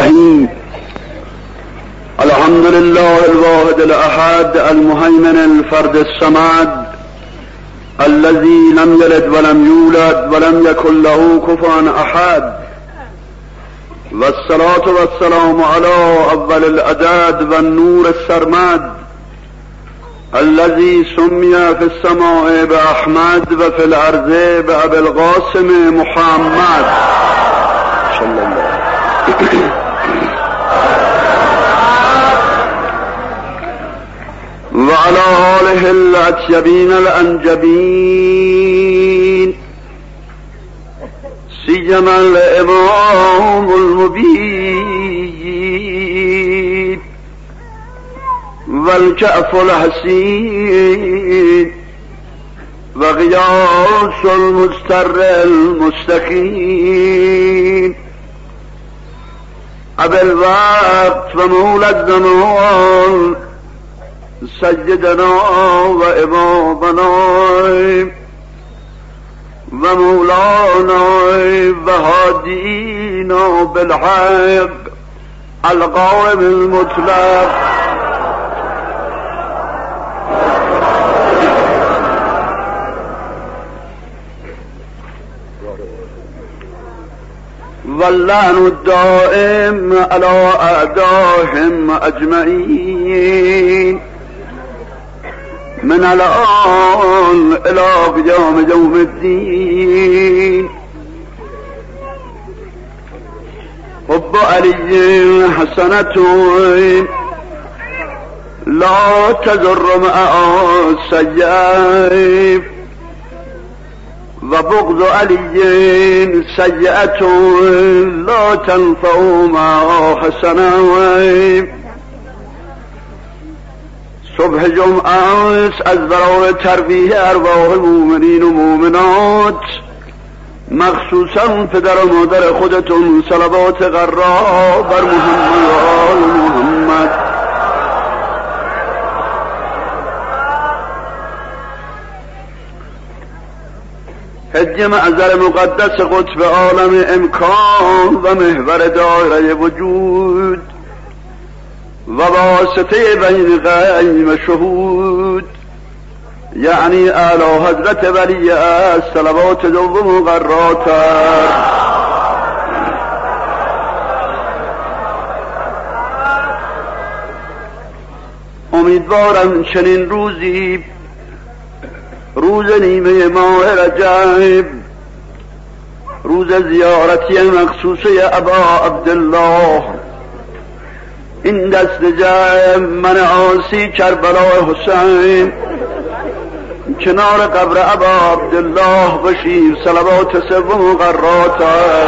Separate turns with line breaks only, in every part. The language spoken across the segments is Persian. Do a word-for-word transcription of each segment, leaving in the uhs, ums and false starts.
الرحيم. الحمد لله الواحد الأحد المهيمن الفرد الصمد الذي لم يلد ولم يولد ولم يكن له كفوا أحد، والصلاة والسلام على أول العدد والنور السرمد الذي سمي في السماء بأحمد وفي الأرض بأبي القاسم محمد صلى الله عليه وسلم. وعلى آله الأطيبين الأنجبين، سيما الإمام المبين والكأف الحسين وغياث المستر المستقيم، أبي الوقت ومولى الزمان سيدنا وإمامنا ومولانا وهادينا بالحق القائم المطلق واللعن الدائم على أعدائهم أجمعين من الآن إلى قيام يوم الدين. حب علي حسنة لا تضر معها السيئة، وبغض علي سيئة لا تنفع معها حسنة. صبح جمعه از برای تربیه ارواح المؤمنین و مؤمنات، مخصوصا پدر و مادر خودتون، صلوات غرا بر محمد و آل محمد. حج معذر مقدس قطب عالم امکان و محور دایره وجود و واسطه بین غیم شهود، یعنی اعلی حضرت ولی از صلوات دوم مقرراتر. امیدوارم چنین روزی، روز نیمه ماه رجب، روز زیارتی مخصوصه ابا عبدالله، این دست جمع من عاصی کربلای حسین کنار قبر ابا عبدالله باشیم، صلوات سوم مقررات.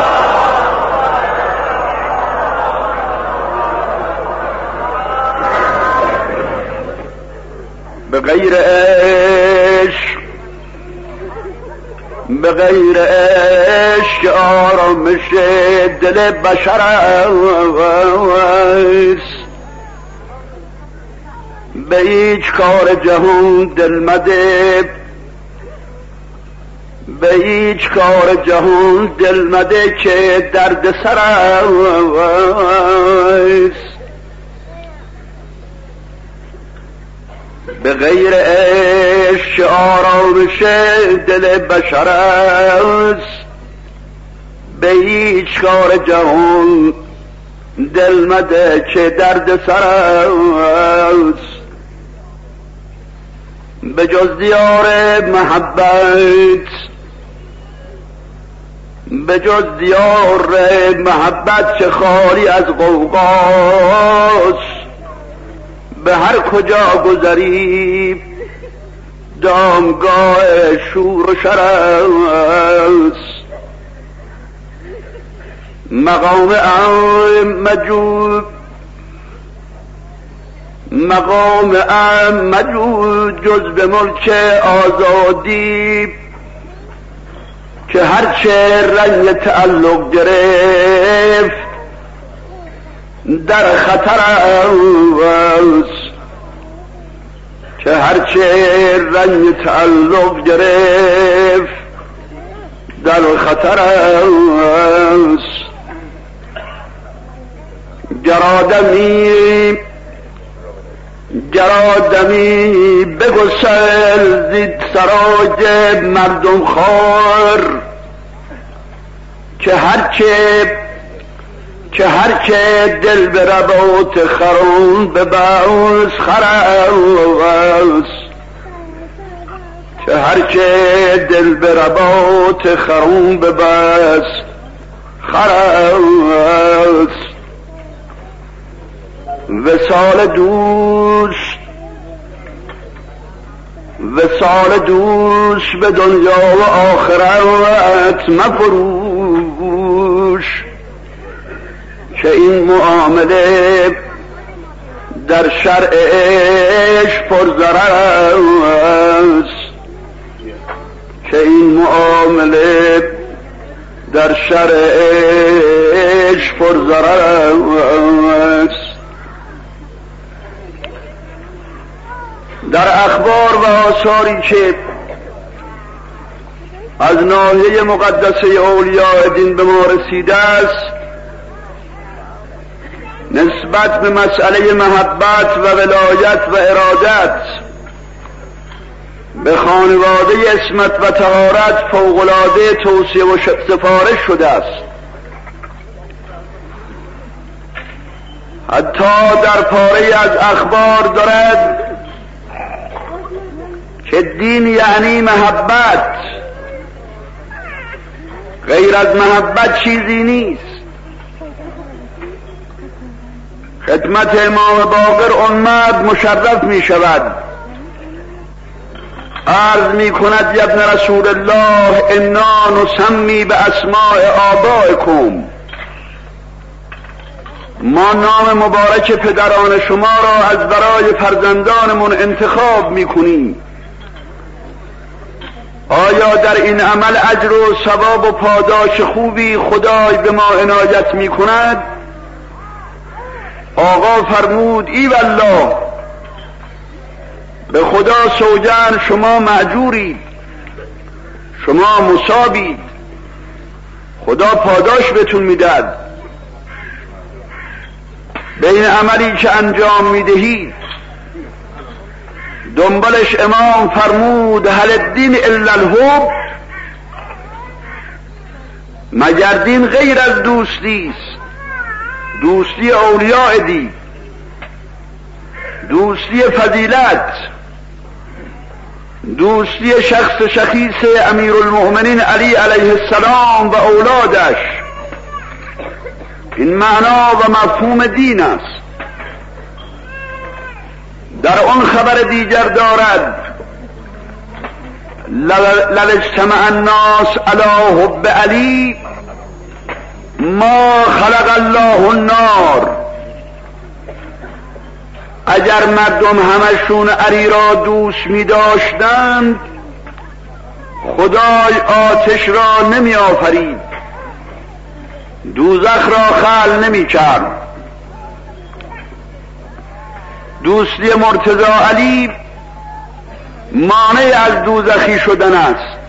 به غیر عشق، به غیر عشق آرامش دل بشر است، به هیچ کار جهان دل مده، به هیچ کار جهان دل مده که درد سر است. به غیر عشق آرامش دل بشر است، به هیچ کار جهان دل مده که درد سر است. به جز دیار محبت، به جز دیار محبت که خالی از غوغاست، به هر کجا گذری دامگاه شور و شر است. مقام ام مجود، مقام ام مجود جز به ملک آزادی، که هرچه رنگ تعلق گرفت در خطر است، که هرچه رنگ تعلق گرفت در خطر است. گرادمی گرادمی بگسل زید سراج مردم خور که هرچه که هرچه دل به رباط خرون بباز خراز که هرچه دل به رباط خرون بباز خراز وصال دوست وصال دوست به دنیا و آخرت مفروش که این معامله در شرع عشق پرضرر است که این معامله در شرع عشق پرضرر است. در اخبار و آثاری که از ناحیه مقدسه اولیاء دین به ما رسیده است نسبت به مسئله محبت و ولایت و ارادت به خانواده عصمت و طهارت فوق‌العاده توصیه و سفارش شده است. حتی در پاره از اخبار دارد که دین یعنی محبت، غیر از محبت چیزی نیست. خدمت امام باقر اون مرد مشرف می شود، عرض می کند یا ابن رسول الله انا نسمی به اسماء آبائکم، ما نام مبارک پدران شما را از برای فرزندانمون انتخاب می کنیم. آیا در این عمل اجر و ثواب و پاداش خوبی خدای به ما عنایت می کند؟ آقا فرمود ای والله، به خدا سوگند شما مأجورید، شما مصابید، خدا پاداش بهتون میدهد به این عملی که انجام میدهید. دنبالش امام فرمود هل الدین الا الحب، مگر دین غیر از دوستی است؟ دوستی اولیاء دین، دوستی فضیلت، دوستی شخص شخیص امیرالمؤمنین علی علیه السلام و اولادش. این معنا و مفهوم دین است. در آن خبر دیگر دارد للاجتمع الناس علی حب علی ما خلق الله النار، اگر مردم همشون علی را دوست می داشتند خدای آتش را نمی آفرید، دوزخ را خلق نمی کرد. دوستی مرتضی علی مانع از دوزخی شدن است،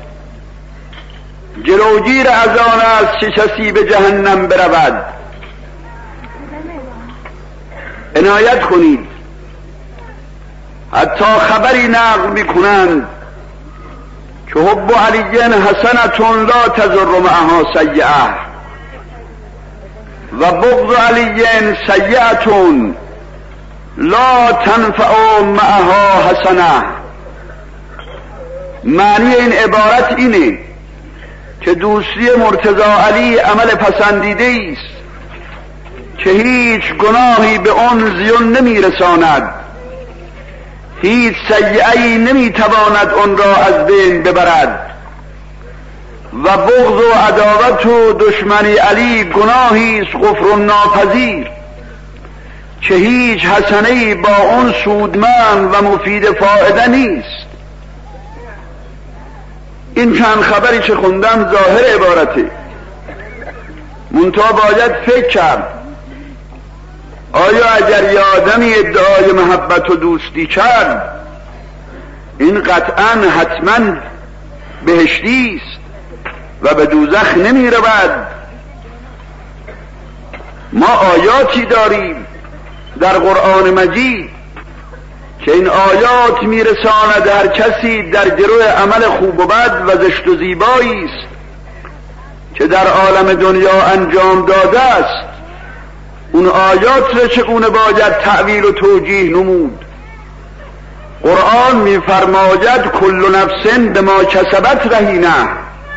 جلوگیر از آن است که کسی به جهنم برود. عنایت کنید، حتی خبری نقل میکنند که حب علی حسنة لا تضر معها سیئة و بغض علی سیئة لا تنفع معها حسنة. معنی این عبارت اینه که دوستی مرتضی علی عمل پسندیده است که هیچ گناهی به آن زیان نمی رساند، هیچ سیئه‌ای نمی تواند آن را از بین ببرد، و بغض و عداوت و دشمنی علی گناهی است غفر ناپذیر که هیچ حسنه‌ای با آن سودمند و مفید فایده نیست. این چند خبری که خوندم ظاهر عبارته، منتها باید فکر کرد آیا اگر یه آدمی ادعای محبت و دوستی کرد این قطعا حتما بهشتی است و به دوزخ نمی رود؟ ما آیاتی داریم در قرآن مجید که این آیات میرساند هر کسی در گروه عمل خوب و بد و زشت و زیبایی است که در عالم دنیا انجام داده است، اون آیات را چگونه باید تأویل و توجیه نمود؟ قرآن میفرماید کل نفس بما کسبت رهینه،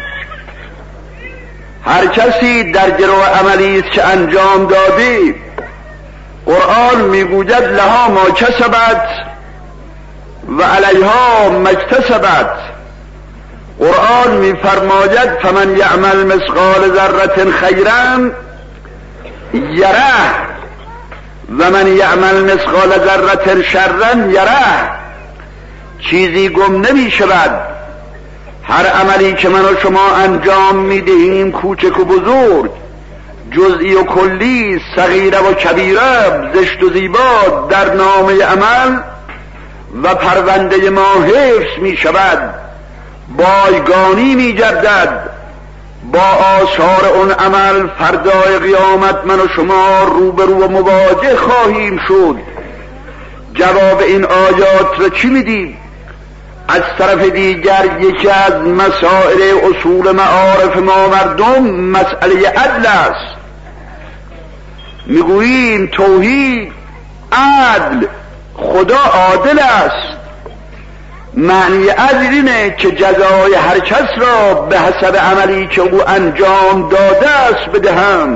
هر کسی در گروه عملی است که انجام داده، قرآن میگوید لها ما کسبت و علیها ما اکتسبت. قرآن میفرماید فمن یعمل مثقال ذره خیرا یره و من یعمل مثقال ذره شرا یره. چیزی گم نمی شود، هر عملی که من و شما انجام میدهیم کوچک و بزرگ، جزئی و کلی، صغیره و کبیره، زشت و زیبا، در نامه عمل و پرونده ما حفظ می شود، بایگانی می گردد. با آثار اون عمل فردای قیامت من و شما روبرو و مواجه خواهیم شد. جواب این آیات را چی میدیم؟ از طرف دیگر یکی از مسائل اصول معارف ما مردم مسئله عدل است. میگوییم توحید، عدل، خدا عادل است. معنی عدل اینه که جزای هر کس را به حسب عملی که او انجام داده است بدهم.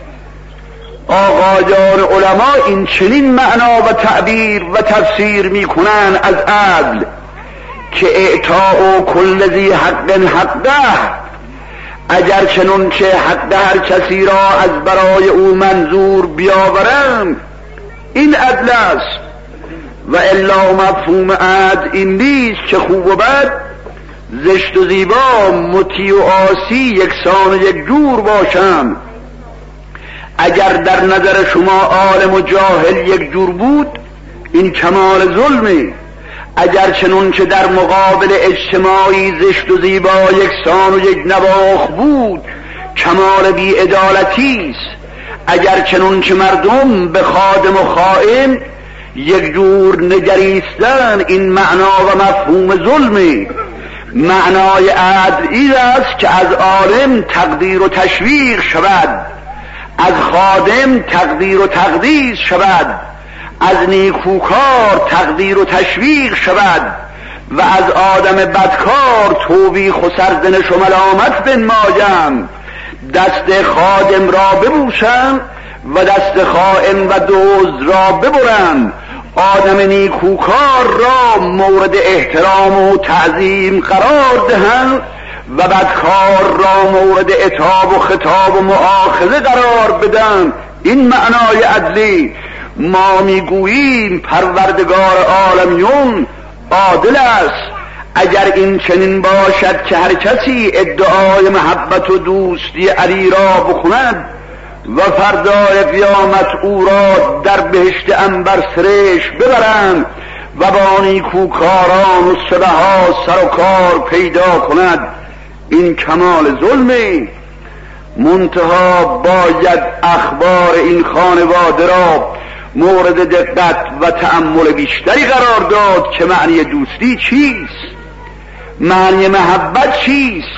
آقایان علما این چنین معنا و تعبیر و تفسیر میکنن از عدل که اعطاء کل ذی حق حقه، اگر چنون که حق هر کسی را از برای او منظور بیاورم این عدل است. و الا مفهوم عدل این نیست که خوب و بد، زشت و زیبا، مطیع و عاصی یکسان و یک جور باشند. اگر در نظر شما عالم و جاهل یک جور بود این کمال ظلمه. اگر چنون که در مقابل اجتماعی زشت و زیبا یکسان و یک نواخ بود کمال بی‌عدالتی است. اگر چنون که مردم به خادم و خائن یک جور نگریستن این معنا و مفهوم ظلمه. معنای عدل این است که از عالم تقدیر و تشویق شود، از خادم تقدیر و تقدیس شود، از نیکوکار تقدیر و تشویق شود و از آدم بدکار توبیخ و سرزنش و ملامت بنمایند. دست خادم را ببوسند و دست خائن و دزد را ببرند. آدم نیکوکار را مورد احترام و تعظیم قرار دهند و بدکار را مورد عتاب و خطاب و مؤاخذه قرار بدن. این معنای عدلی. ما میگوییم پروردگار عالمیون عادل است. اگر این چنین باشد که هر کسی ادعای محبت و دوستی علی را بکند و فردای قیامت او را در بهشت عنبر سرشت ببرند و با نیکوکاران و سبها سر و کار پیدا کند، این کمال ظلمه. منتها باید اخبار این خانواده را مورد دقت و تأمل بیشتری قرار داد که معنی دوستی چیست، معنی محبت چیست.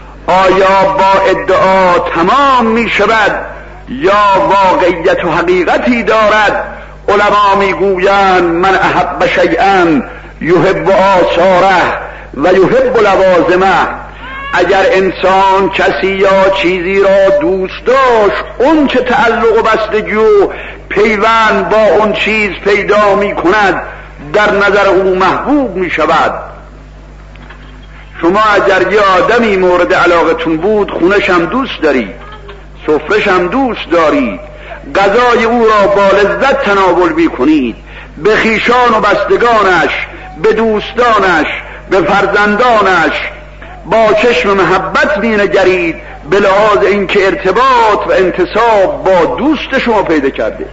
آیا با ادعا تمام می شود یا واقعیت و حقیقتی دارد؟ علما می گویند من احب شیئا یحب آثاره و یحب لوازمه. اگر انسان کسی یا چیزی را دوست داشت اون که تعلق و بستگی و پیوند با اون چیز پیدا می کند در نظر او محبوب می شود. شما اگر یه آدمی مورد علاقتون بود خونش هم دوست دارید، سفرش هم دوست دارید، غذای او را با لذت تناول می کنید، به خویشان و بستگانش، به دوستانش، به فرزندانش با چشم محبت می نگرید به لحاظ اینکه ارتباط و انتساب با دوست شما پیدا کرده.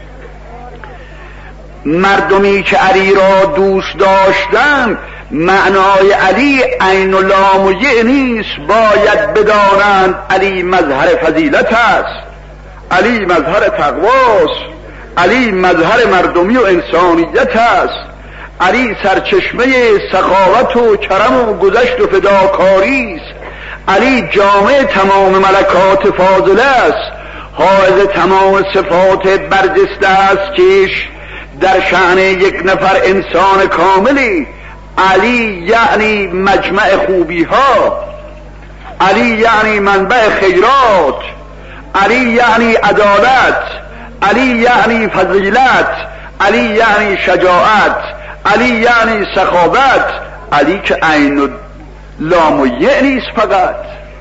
مردمی که علی را دوست داشتن معنای علی عین و لام و یه نیست، باید بدانند علی مظهر فضیلت است، علی مظهر تقواست، علی مظهر مردمی و انسانیت است. علی سرچشمه سخاوت و کرم و گذشت و فداکاری است. علی جامع تمام ملکات فاضله است، حائز تمام صفات برجسته است کش در شأن یک نفر انسان کاملی. علی یعنی مجمع خوبی ها، علی یعنی منبع خیرات، علی یعنی عدالت، علی یعنی فضیلت، علی یعنی شجاعت، علی یعنی سخاوت. علی که عین لام و یه نیست فقط.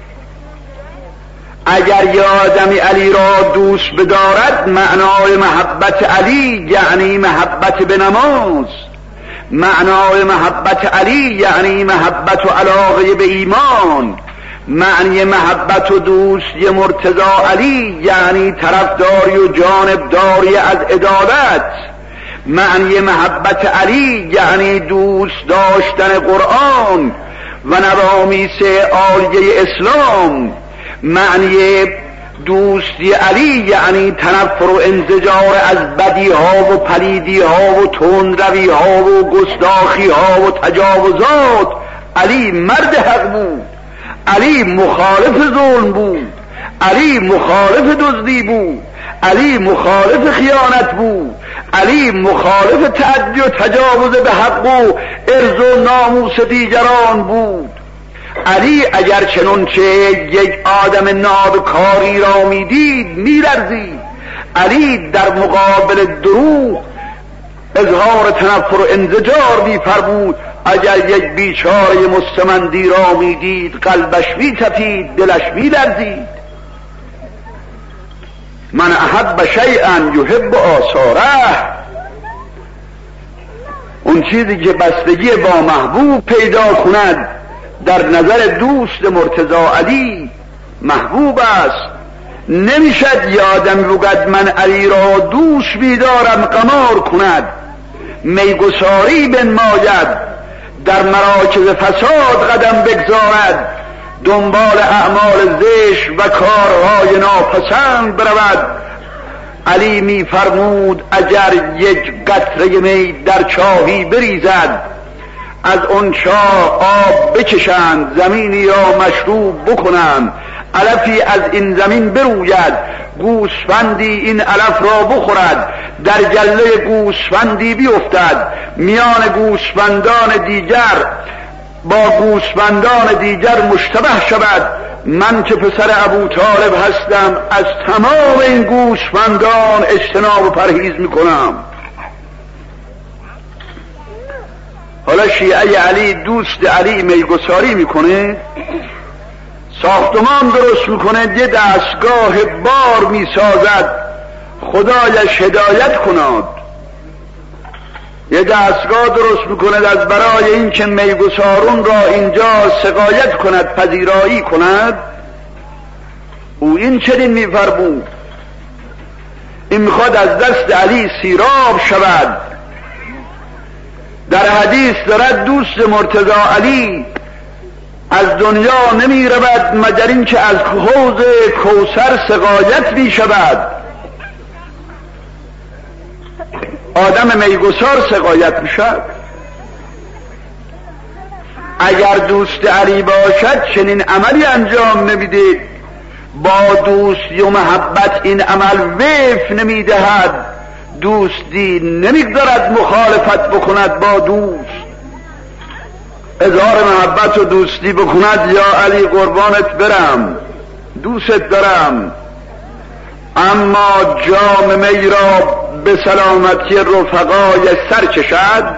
اگر یه آدمی علی را دوست بدارد، معنای محبت علی یعنی محبت به نماز، معنای محبت علی یعنی محبت و علاقه به ایمان، معنی محبت و دوستی مرتضی علی یعنی طرفداری و جانبداری از عدالت، معنی محبت علی یعنی دوست داشتن قرآن و نوامیس عالیه اسلام، معنی دوستی علی یعنی تنفر و انزجار از بدی ها و پلیدی ها و تندروی ها و گستاخی ها و تجاوزات. علی مرد حق بود، علی مخالف ظلم بود، علی مخالف دزدی بود، علی مخالف خیانت بود، علی مخالف تعدی و تجاوز به حق و عرض و ناموس دیگران بود. علی اگر چنانچه یک آدم نابکاری را میدید میلرزید. علی در مقابل دروغ اظهار تنفر و انزجار می‌فرمود. اگر یک بیچاره مستمندی را میدید قلبش میتپید، دلش میلرزید. من احب شیئا یحب آثاره، اون چیزی که بستگی با محبوب پیدا کند در نظر دوست مرتضی علی محبوب است. نمیشد یه آدم بگوید من علی را دوست می‌دارم قمار کند، میگساری بنماید، در مراکز فساد قدم بگذارد، دنبال اعمال زشت و کارهای ناپسند برود. علی می‌فرمود اگر یک قطره می در چاهی بریزد، از اون چاه آب بکشند، زمینی را مشروب بکنند، علفی از این زمین بروید، گوسفندی این علف را بخورد، در گله گوسفندی بیفتد، میان گوسفندان دیگر با گوسفندان دیگر مشتبه شود. من که پسر ابو طالب هستم از تمام این گوسفندان اجتناب و پرهیز میکنم. حالا شیعه علی دوست علی میگساری میکنه، ساختمان درست میکنه، یه دستگاه بار میسازد، خدایش هدایت کناد. یه دستگاه درست میکند از برای این که میگسارون را اینجا سقایت کند، پذیرایی کند. او این چنین میفرمود، این میخواد از دست علی سیراب شود. در حدیث دارد دوست مرتضی علی از دنیا نمی رود مگر این که از حوض کوثر سقایت می شود. آدم میگسار سقایت می شود. اگر دوست علی باشد چنین عملی انجام نمیده، با دوستی و محبت این عمل وقف نمی دهد، دوستی نمیگذارد مخالفت بکند با دوست. اظهار محبت و دوستی بکند، یا علی قربانت برم، دوست دارم، اما جام می را به سلامتی رفقای سر کشد.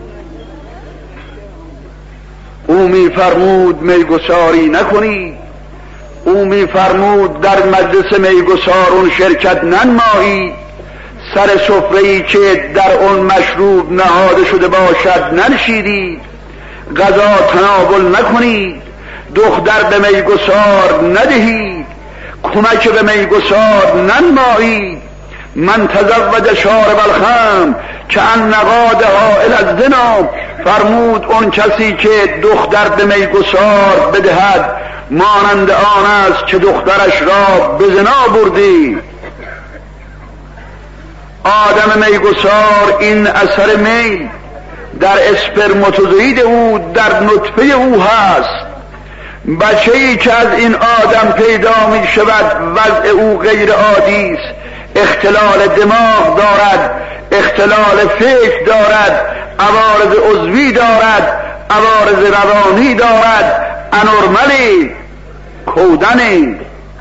او میفرمود میگساری نکنید، او میفرمود در مجلس میگسارون شرکت ننمایید، سر سفره‌ای که در اون مشروب نهاده شده باشد ننشینید، غذا تناول نکنید، دختر به میگسار ندهید، کمک به میگسار ننمایید. من تزوج شارب الخمر کأن نقادها الی الزنا، فرمود اون کسی که دختر به میگسار بدهد مانند آن است که دخترش را به زنا بردی. آدم میگسار این اثر می در اسپرماتوزوئید او، در نطفه او هست. بچه‌ای که از این آدم پیدا می شود وضع او غیر عادی است، اختلال دماغ دارد، اختلال فکر دارد، عوارض عضوی دارد، عوارض روانی دارد، انورملی، کودنی.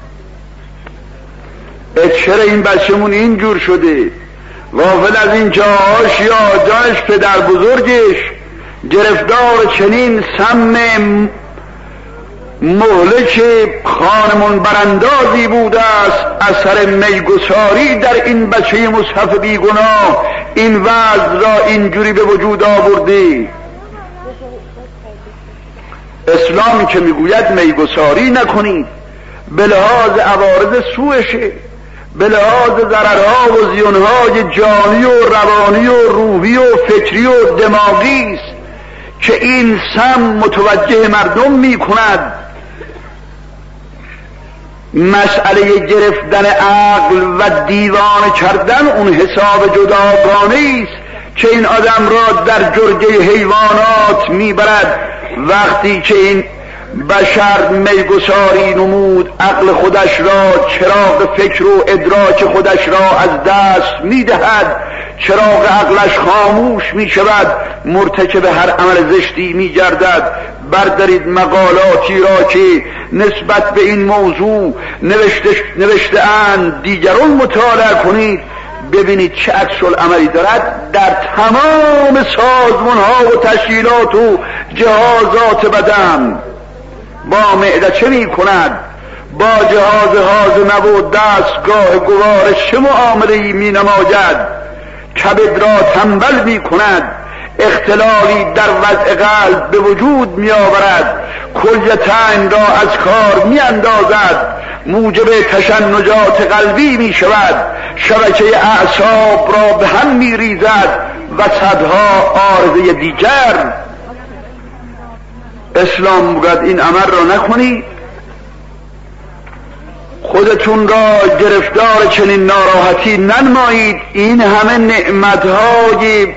چرا این بچه‌مون اینجور شده؟ غافل از این جاهاش یا جاش پدر بزرگش گرفتار چنین سم مهلک خانمون براندازی بوده است، اثر میگساری در این بچه مصحف بیگناه این وضع را اینجوری به وجود آورده. اسلامی که میگوید میگساری نکنید به لحاظ عوارض سوءشه، به لحاظ ضررها و زیانهای جانی و روانی و روحی و فکری و دماغی است که این سم متوجه مردم می کند. مسئله گرفتن عقل و دیوانه کردن اون حساب جداگانه است که این آدم را در جرگه حیوانات میبرد. وقتی که این بشر میگساری نمود، عقل خودش را، چراغ فکر و ادراک خودش را از دست میدهد، چراغ عقلش خاموش می شود، مرتکب هر عمل زشتی می گردد. بردارید مقالاتی را که نسبت به این موضوع نوشته, نوشته اند، دیگران مطالعه کنید، ببینید چه عکس العملی دارد در تمام سازمان ها و تشکیلات و جهازات بدن. با معده چه می کند؟ با جهاز هاضمه و دستگاه گوارش چه معامله‌ای می نماید؟ کبد را تنبل می کند، اختلالی در وضع قلب به وجود می آورد، کلیتین را از کار می اندازد، موجب تشنجات قلبی می شود، شبکه اعصاب را به هم می ریزد و صدها عارضه دیگر. اسلام میگوید این عمل را نکنید، خودتون را گرفتار چنین ناراحتی ننمایید. این همه نعمتهای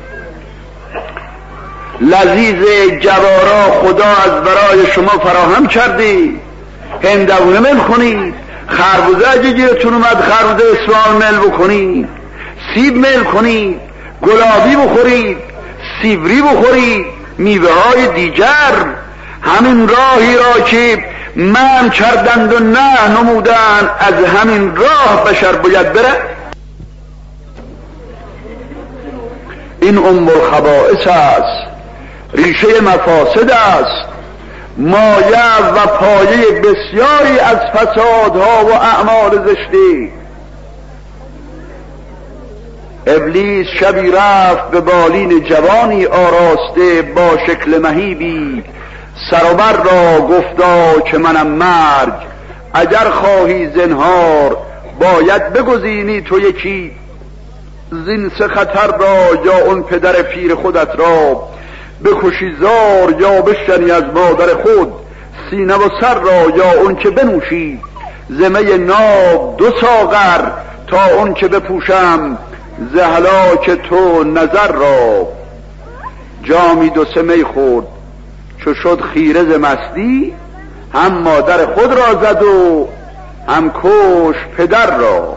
لذیذ جوارا خدا از برای شما فراهم کرده. هندونه مل کنید، خربوزه اگه گیرتون اومد خربوزه اصفهان مل بکنید، سیب مل کنید، گلابی بخورید، سیبری بخورید، میوه های دیگر. همین راهی را که من کردند و نه نمودن، از همین راه بشر باید بره. این ام الخبائث است، ریشه مفاسد است، مایه و پایه بسیاری از فسادها و اعمال زشتی. ابلیس شبی رفت به بالین جوانی آراسته با شکل مهیبی، سروبر را گفتا که منم مرگ، اگر خواهی زنهار باید بگزینی تو یکی زین سه خطر را، یا اون پدر پیر خودت را بکشی زار، یا بشکنی از مادر خود سینه و سر را، یا اون که بنوشی زمه ناب دو ساغر، تا اون که بپوشم زهلاک تو نظر را. جامی دو سه می خورد چو شد خیره ز مستی، هم مادر خود را زد و هم کش پدر را.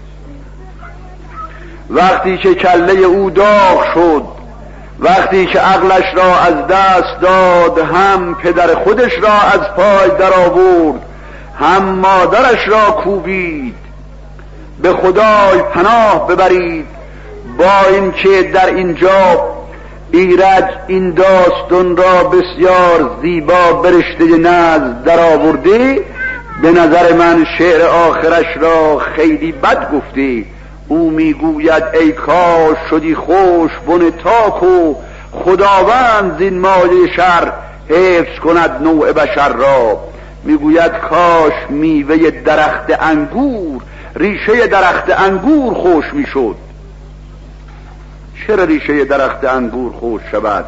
وقتی که کله او داغ شد، وقتی که عقلش را از دست داد، هم پدر خودش را از پای در آورد، هم مادرش را کوبید. به خدای پناه ببرید. با اینکه در اینجا ایرج این داستان را بسیار زیبا برشته نظم در آورده، به نظر من شعر آخرش را خیلی بد گفته. او میگوید ای کاش شدی خوش بن تاک و خداوند زین مایه شر حفظ کند نوع بشر را. میگوید کاش میوه درخت انگور، ریشه درخت انگور خوش میشد. چرا ریشه درخت انگور خوش شود؟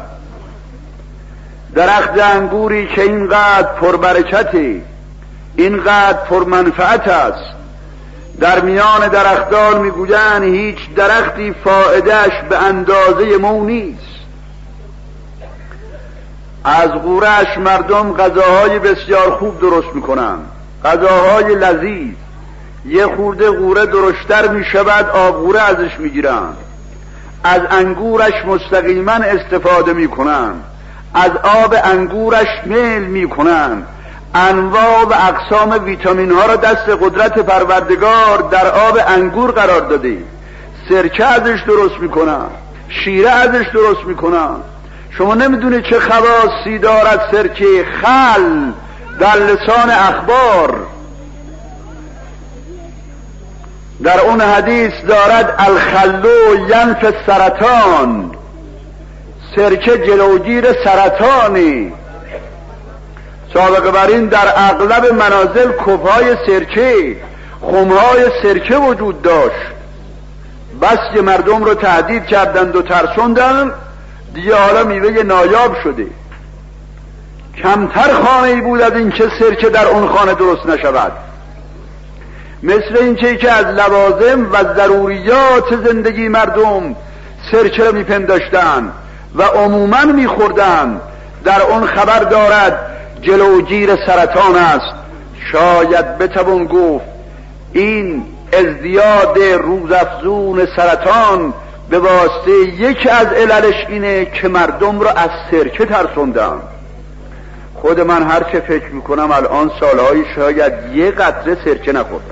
درخت انگوری که اینقدر پربرکته، اینقدر پرمنفعت است، در میان درختان میگویند هیچ درختی فایدهش به اندازه مو نیست. از غورش مردم غذاهای بسیار خوب درست میکنند، غذاهای لذیذ. یه خورده غوره درشتر میشود، آب غوره ازش میگیرند. از انگورش مستقیما استفاده میکنند، از آب انگورش میل میکنند. انواع و اقسام ویتامین ها را دست قدرت پروردگار در آب انگور قرار داده. سرکه ازش درست میکنن، شیره ازش درست میکنن. شما نمیدونید چه خواصی دارد سرکه. خل در لسان اخبار در اون حدیث دارد الخلو ینف سرطان، سرکه جلوگیر سرطانی. سابقه بر این در اغلب منازل کفهای سرکه، خمهای سرکه وجود داشت. بس که مردم رو تهدید کردند و ترسوندند، دیگه حالا میوه نایاب شده. کمتر خانه ای بود از این که سرکه در اون خانه درست نشود. مثل این چه که از لوازم و ضروریات زندگی مردم سرکه رو میپنداشتند و عموما میخوردند، در اون خبر دارد جلوگیر سرطان است. شاید بتوان گفت این ازدیاد روزافزون سرطان به واسطه یکی از عللش اینه که مردم رو از سرکه ترسوندن. خود من هر چه فکر میکنم الان سالهای شاید یه قطره سرکه نخوردم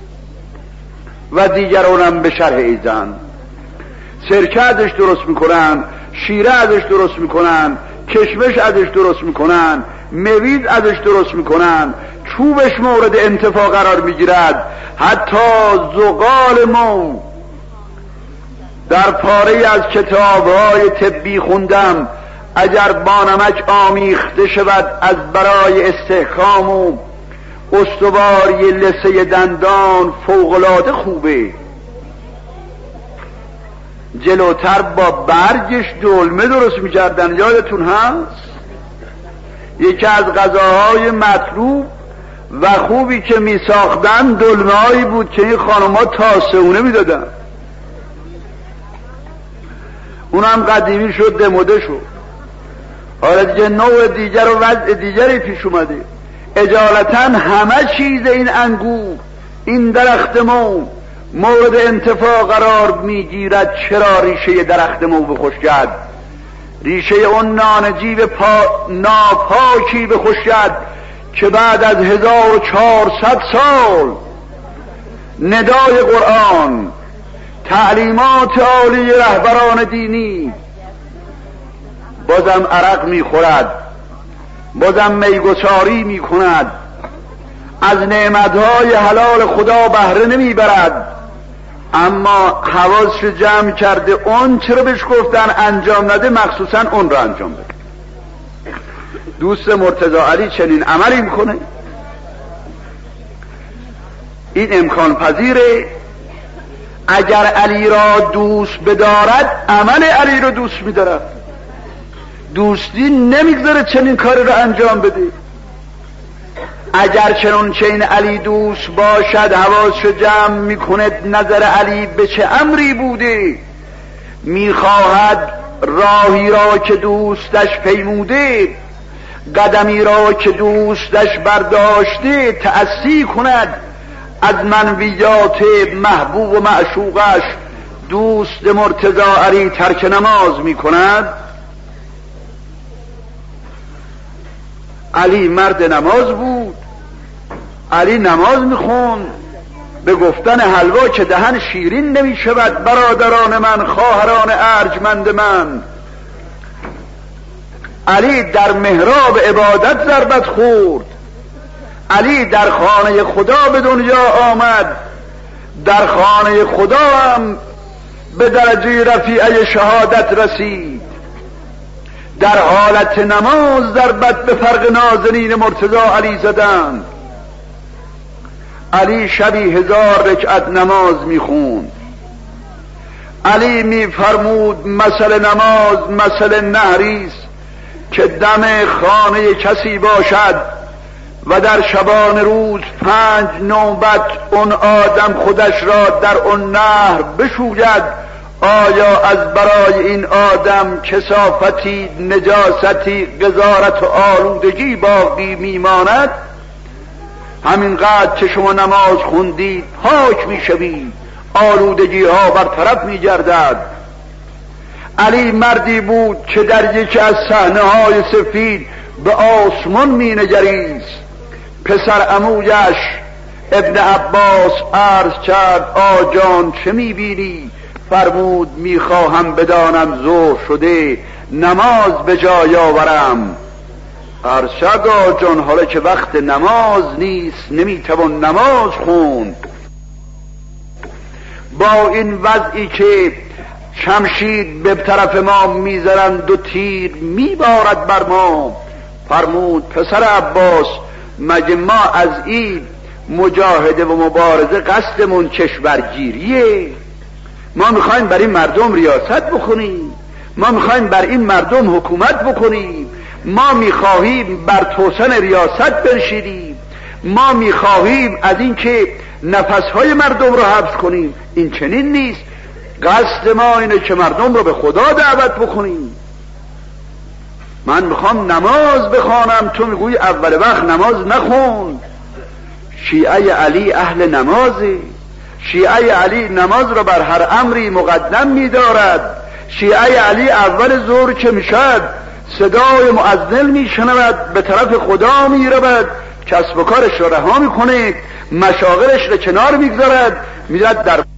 و دیگرانم به شرح ایزن. سرکه ازش درست میکنن، شیره ازش درست میکنن، کشمش ازش درست میکنن، موید ازش درست میکنن، چوبش مورد انتفاع قرار میگیرد. حتی زغال مو در پاره از کتابهای طبی خوندم اگر با نمک آمیخته شود از برای استحکام و استواری لثه دندان فوق‌العاده خوبه. جلوتر با برگش دلمه درست میکردن، یادتون هست؟ یکی از غذاهای مطلوب و خوبی که میساختن دلمه هایی بود که این خانم‌ها تاسهونه میدادن. اونم قدیمی شد، دموده شد. حالا دیگه نوع دیگر و وضع دیگری پیش اومده. اجالتا همه چیز این انگور، این درخت مو مورد انتفاع قرار میگیرد. چرا ریشه درخت مو بخشکد؟ ریشه اون نانجیب پا... ناپاکی بخشکد که بعد از هزار و چهارصد سال ندای قرآن، تعلیمات عالی رهبران دینی، بازم عرق میخورد، بازم میگساری میکند، از نعمتهای حلال خدا بهره نمیبرد، اما حواسش جمع کرده اون چرا بهش گفتن انجام نده، مخصوصا اون را انجام بده. دوست مرتضی علی چنین عملی میکنه. این امکان پذیره. اگر علی را دوست بدارد عمل علی را دوست میدارد. دوستی نمیگذاره چنین کاری را انجام بده. اگر چنون چین علی دوست باشد حواسش جمع میکند نظر علی به چه امری بوده، میخواهد راهی را که دوستش پیموده، قدمی را که دوستش برداشته تأسی کند از منویات محبوب و معشوقش. دوست مرتضی علی ترک نماز میکند. علی مرد نماز بود، علی نماز میخوند. به گفتن حلوا که دهن شیرین نمیشود برادران من، خواهران ارجمند من. علی در محراب عبادت ضربت خورد. علی در خانه خدا به دنیا آمد. در خانه خدا هم به درجه رفیعه شهادت رسید. در حالت نماز ضربت به فرق نازنین مرتضی علی زدند. علی شبی هزار رکعت نماز میخوند. علی میفرمود مثل نماز مثل نهریست که دم خانه کسی باشد و در شبان روز پنج نوبت اون آدم خودش را در اون نهر بشوید، آیا از برای این آدم کثافتی، نجاستی، قذارت و آلودگی باقی میماند؟ همینقدر که شما نماز خوندید پاک میشوید، آلودگی ها برطرف میگردد. علی مردی بود که در یکی از صحنه های سفید به آسمان مینگریست. پسر عمویش ابن عباس عرض کرد آجان چه میبینی؟ فرمود میخواهم بدانم ظهر شده نماز به جای آورم. عرض کرد آجان حالا که وقت نماز نیست نمیتوان نماز خوند. با این وضعی که شمشیر به طرف ما میزنند و تیر میبارد بر ما، فرمود پسر عباس مگه ما از این مجاهده و مبارزه قصدمون کشورگیریه؟ ما میخوایم بر این مردم ریاست بکنیم، ما میخوایم بر این مردم حکومت بکنیم، ما میخواهیم بر توسن ریاست بنشینیم، ما میخواهیم از این که نفسهای مردم رو حبس کنیم. این چنین نیست. قصد ما اینه که مردم رو به خدا دعوت بکنیم. من میخوام نماز بخوانم، تو میگوی اول وقت نماز نخون. شیعه علی اهل نمازه. شیعه علی نماز را بر هر امری مقدم می‌دارد. شیعه علی اول ظهر که میشد صدای مؤذن میشنود، به طرف خدا میرود، کسب و کارش را رها میکنه، مشاغلش را کنار میگذارد، میرد در